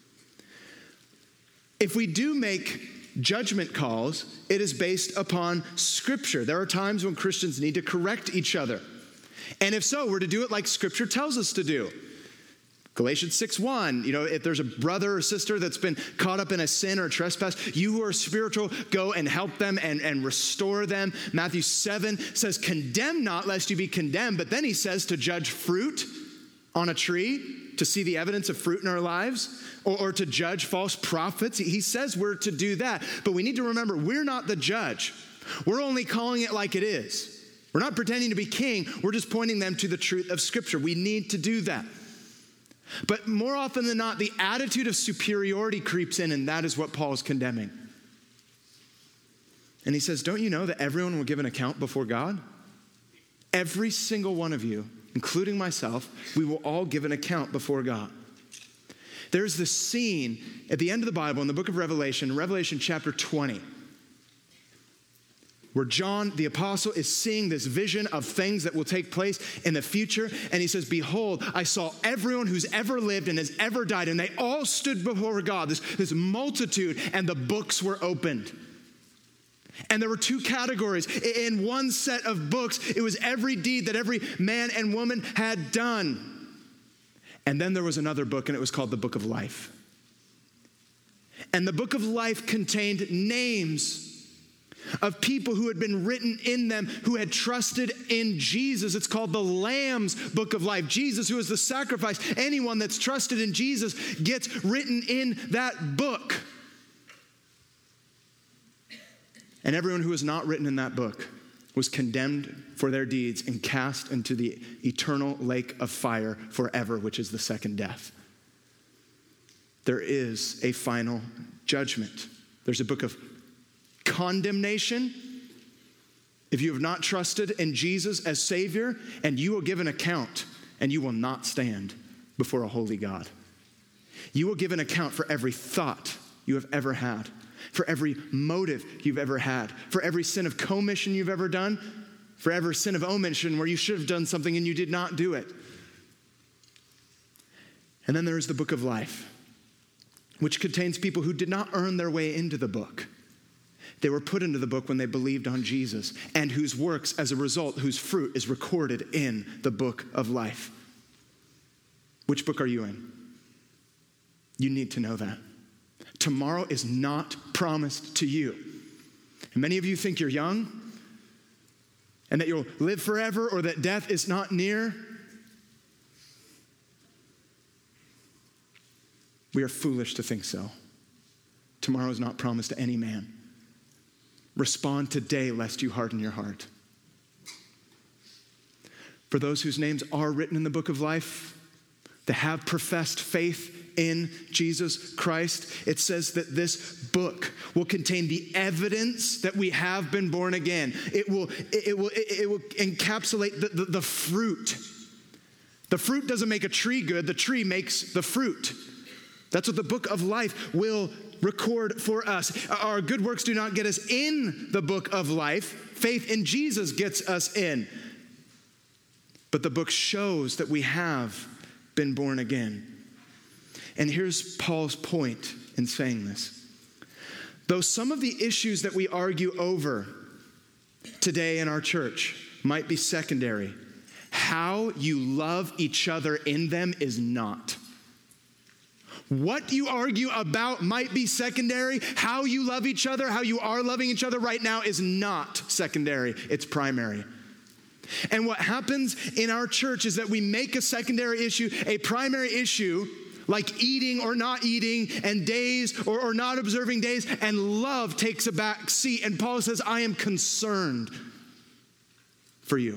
If we do make judgment calls, it is based upon Scripture. There are times when Christians need to correct each other. And if so, we're to do it like Scripture tells us to do. Galatians six one, you know, if there's a brother or sister that's been caught up in a sin or a trespass, you who are spiritual, go and help them and, and restore them. Matthew seven says, condemn not lest you be condemned. But then he says to judge fruit on a tree, to see the evidence of fruit in our lives, or, or to judge false prophets. He says we're to do that. But we need to remember, we're not the judge. We're only calling it like it is. We're not pretending to be king. We're just pointing them to the truth of Scripture. We need to do that. But more often than not, the attitude of superiority creeps in, and that is what Paul is condemning. And he says, don't you know that everyone will give an account before God? Every single one of you, including myself, we will all give an account before God. There's this scene at the end of the Bible in the book of Revelation, Revelation chapter twenty, where John, the apostle, is seeing this vision of things that will take place in the future. And he says, behold, I saw everyone who's ever lived and has ever died, and they all stood before God, this, this multitude, and the books were opened. And there were two categories. In one set of books, it was every deed that every man and woman had done. And then there was another book, and it was called the Book of Life. And the Book of Life contained names of people who had been written in them who had trusted in Jesus. It's called the Lamb's Book of Life. Jesus, who is the sacrifice. Anyone that's trusted in Jesus gets written in that book. And everyone who was not written in that book was condemned for their deeds and cast into the eternal lake of fire forever, which is the second death. There is a final judgment. There's a book of condemnation if you have not trusted in Jesus as Savior, and you will give an account, and you will not stand before a holy God. You will give an account for every thought you have ever had, for every motive you've ever had, for every sin of commission you've ever done, for every sin of omission where you should have done something and you did not do it. And then there is the book of life, which contains people who did not earn their way into the book. They were put into the book when they believed on Jesus, and whose works, as a result, whose fruit is recorded in the book of life. Which book are you in? You need to know that. Tomorrow is not promised to you. And many of you think you're young and that you'll live forever or that death is not near. We are foolish to think so. Tomorrow is not promised to any man. Respond today lest you harden your heart. For those whose names are written in the book of life, that have professed faith in Jesus Christ, it says that this book will contain the evidence that we have been born again. It will, it, it will, it, it will encapsulate the, the, the fruit. The fruit doesn't make a tree good, the tree makes the fruit. That's what the book of life will record for us. Our good works do not get us in the book of life. Faith in Jesus gets us in. But the book shows that we have been born again. And here's Paul's point in saying this. Though some of the issues that we argue over today in our church might be secondary, how you love each other in them is not. What you argue about might be secondary. How you love each other, how you are loving each other right now is not secondary. It's primary. And what happens in our church is that we make a secondary issue a primary issue, like eating or not eating and days or, or not observing days, and love takes a back seat. And Paul says, I am concerned for you.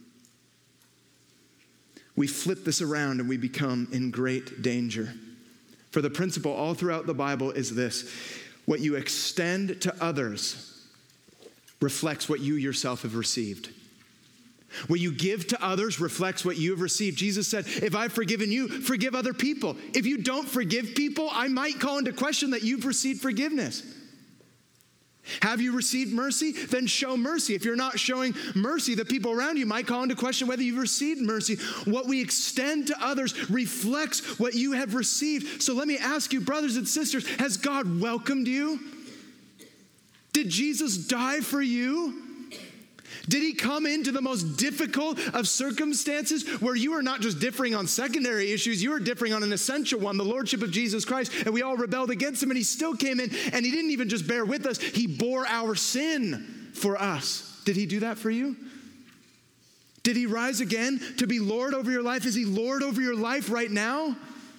We flip this around and we become in great danger. For the principle all throughout the Bible is this: what you extend to others reflects what you yourself have received. What you give to others reflects what you have received. Jesus said, if I've forgiven you, forgive other people. If you don't forgive people, I might call into question that you've received forgiveness. Have you received mercy? Then show mercy. If you're not showing mercy, the people around you might call into question whether you've received mercy. What we extend to others reflects what you have received. So let me ask you, brothers and sisters, has God welcomed you? Did Jesus die for you? Did he come into the most difficult of circumstances where you are not just differing on secondary issues, you are differing on an essential one, the lordship of Jesus Christ, and we all rebelled against him, and he still came in, and he didn't even just bear with us, he bore our sin for us. Did he do that for you? Did he rise again to be Lord over your life? Is he Lord over your life right now?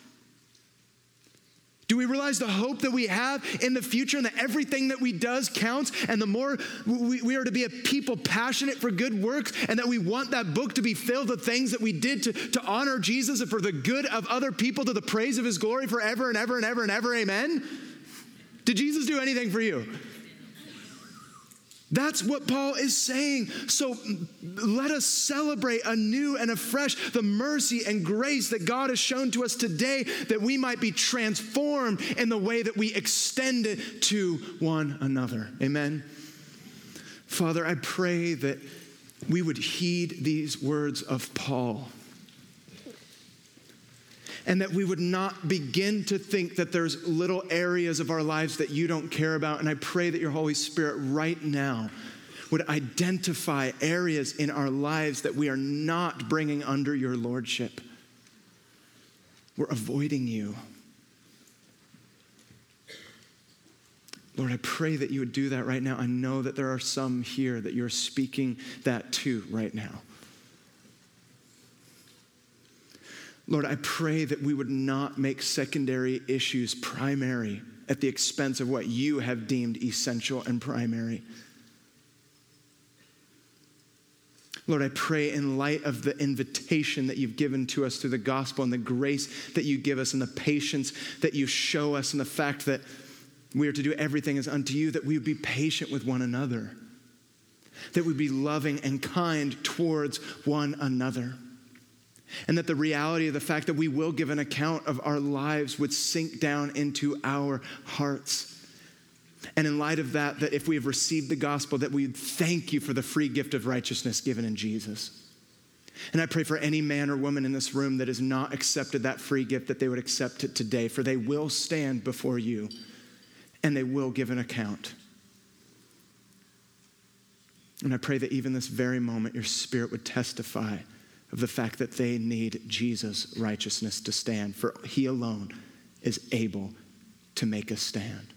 Do we realize the hope that we have in the future and that everything that we does counts, and the more we, we are to be a people passionate for good works, and that we want that book to be filled with things that we did to, to honor Jesus and for the good of other people, to the praise of his glory forever and ever and ever and ever, amen? Did Jesus do anything for you? That's what Paul is saying. So let us celebrate anew and afresh the mercy and grace that God has shown to us today, that we might be transformed in the way that we extend it to one another. Amen. Father, I pray that we would heed these words of Paul, and that we would not begin to think that there's little areas of our lives that you don't care about. And I pray that your Holy Spirit right now would identify areas in our lives that we are not bringing under your lordship. We're avoiding you. Lord, I pray that you would do that right now. I know that there are some here that you're speaking that to right now. Lord, I pray that we would not make secondary issues primary at the expense of what you have deemed essential and primary. Lord, I pray in light of the invitation that you've given to us through the gospel and the grace that you give us and the patience that you show us and the fact that we are to do everything as unto you, that we would be patient with one another, that we'd be loving and kind towards one another, and that the reality of the fact that we will give an account of our lives would sink down into our hearts. And in light of that, that if we have received the gospel, that we would thank you for the free gift of righteousness given in Jesus. And I pray for any man or woman in this room that has not accepted that free gift, that they would accept it today, for they will stand before you and they will give an account. And I pray that even this very moment, your Spirit would testify of the fact that they need Jesus' righteousness to stand, for he alone is able to make us stand.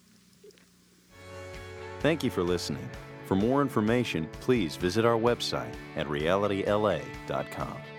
Thank you for listening. For more information, please visit our website at reality l a dot com.